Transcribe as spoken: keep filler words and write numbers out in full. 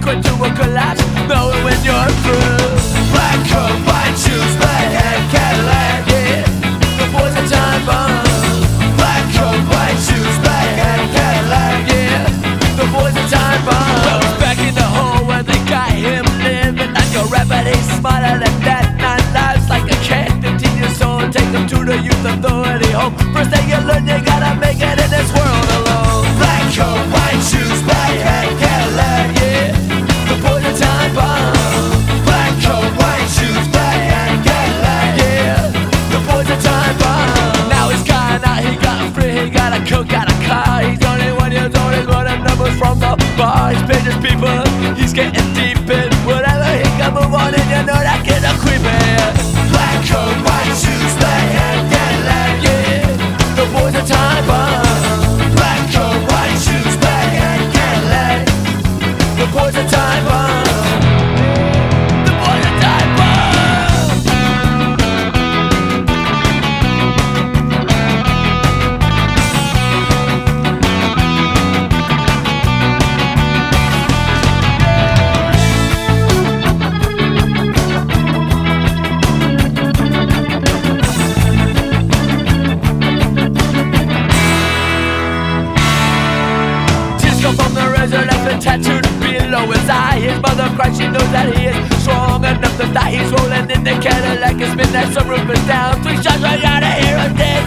quick to a collapse, knowing when you're through. Black coat, white shoes, black hat, Cadillac, yeah, the boys are time bombs. Black coat, white shoes, black hat, Cadillac, yeah, the boys are time bombs. Well, he's back in the hole where they got him living on your rap, but he's smarter than that. Nine lives like a cat, fifteen years old, take him to the youth authority home. First thing you learn, you gotta make it in this world alone. Black coat, white shoes, black hat, Cadillac, yeah, the boys are time bombs. Black coat, white shoes, black hat, Cadillac, yeah, the boys are time bombs. Now he's gone out, he got free, he got a coat, got a car. He's twenty-one years old, he's running numbers from the bar. He's paid his people, he's getting deep in whatever he can move on, and you know that kid a creepin'. Black coat, white shoes, black hat, Cadillac, yeah, the boys are time bombs. Black coat, white shoes, black hat, Cadillac, the boys are time bombs. The boys are time bombs. From the resurrection tattooed below his eye. His mother cries, she knows that he is strong enough to die. He's rolling in the Cadillac, his midnight sunroof is down. Three shots right out of here, I'm dead.